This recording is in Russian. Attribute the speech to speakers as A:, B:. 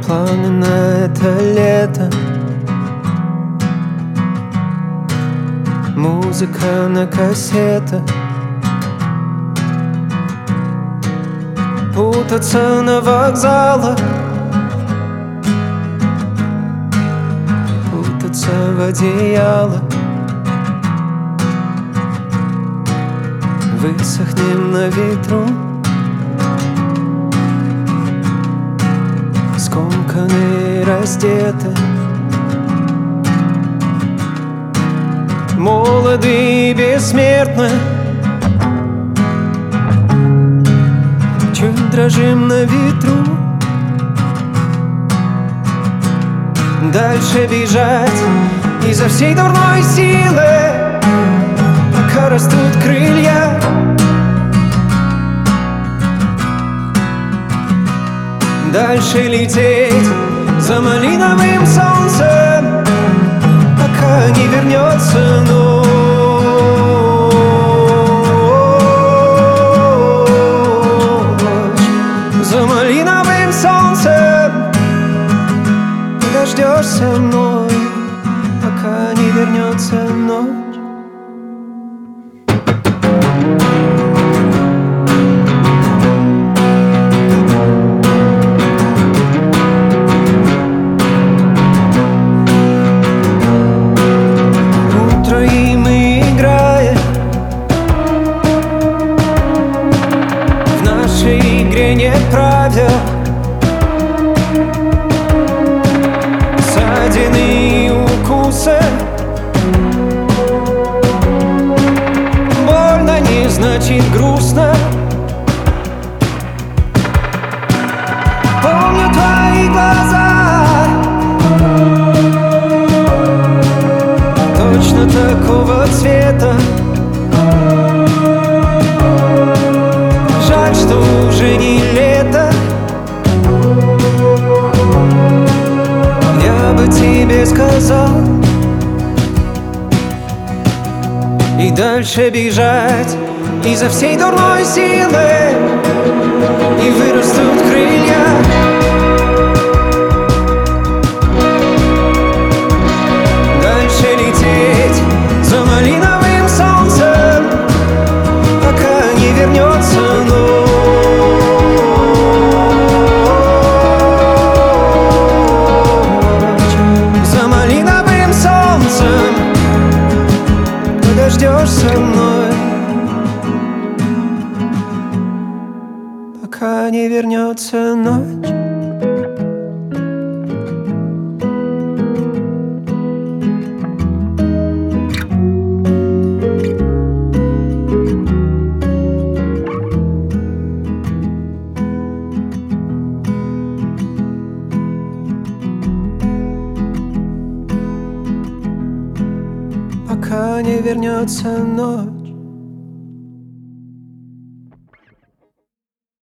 A: планы на это лето. Музыка на кассетах. Путаться на вокзалах. Путаться в одеялах. Высохнем на ветру. Скомканы, раздеты. Молоды и бессмертны. Чуть дрожим на ветру. Дальше бежать изо всей дурной силы, пока растут крылья. Дальше лететь за малиновым солнцем, пока не вернется ночь. За малиновым солнцем дождешься мной, пока не вернется ночь. Нет правил, ссадины и укусы. Больно не значит грустно. Помню твои глаза, точно такого цвета. Жаль, что уже не лето. Я бы тебе сказал. И дальше бежать изо всей дурной силы, и вырастут крылья. Дальше лететь за малиновым солнцем, пока не вернется ночь. За малиновым солнцем подождешься мной, пока не вернется ночь. Пока не вернется ночь.